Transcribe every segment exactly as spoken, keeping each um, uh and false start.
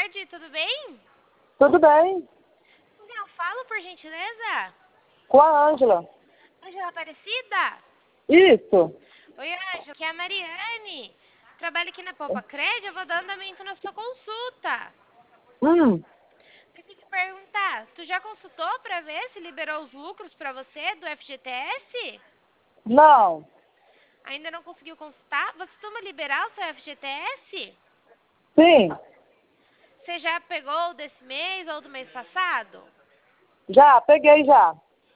tarde, tudo bem? Tudo bem? Não, fala por gentileza. Com a Ângela. Ângela Aparecida? Isso. Oi, Ângela, aqui é a Mariane. Trabalho aqui na Poupa Crédito, eu vou dar andamento na sua consulta. Hum, Queria te perguntar, tu já consultou para ver se liberou os lucros para você do F G T S? não. Ainda não conseguiu consultar? Você costuma liberar o seu F G T S? Sim, Você já pegou desse mês ou do mês passado? já, peguei já.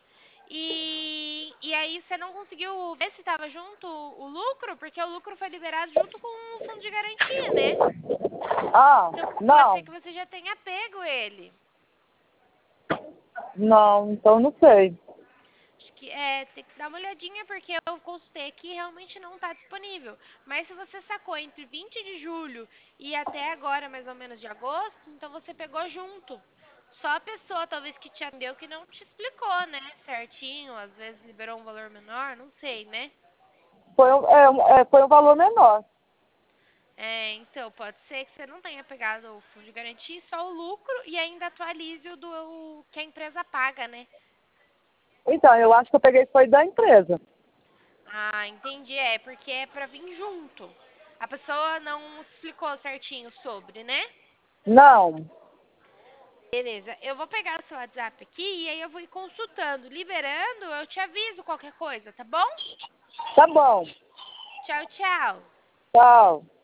E, e aí você não conseguiu ver se estava junto o lucro? Porque o lucro foi liberado junto com o fundo de garantia, né? Ah, Então pode ser não. que você já tenha pego ele. Não, então não sei. Acho que é, tem que dar uma olhadinha porque eu consultei aqui e realmente não está disponível. Mas se você sacou entre vinte de julho e até agora, mais ou menos de agosto, então você pegou junto. Só a pessoa, talvez, que te atendeu que não te explicou, né? Certinho, às vezes liberou um valor menor, não sei, né? Foi um, é, um- é, foi um valor menor. É, então, pode ser que você não tenha pegado o fundo de garantia, só o lucro e ainda atualize o do que a empresa paga, né? Então, eu acho que eu peguei foi da empresa. Ah, entendi. É, porque é pra vir junto. A pessoa não explicou certinho sobre, né? Não. Beleza. Eu vou pegar o seu WhatsApp aqui e aí eu vou ir consultando. Liberando, eu te aviso qualquer coisa, tá bom? Tá bom. Tchau, tchau. Tchau.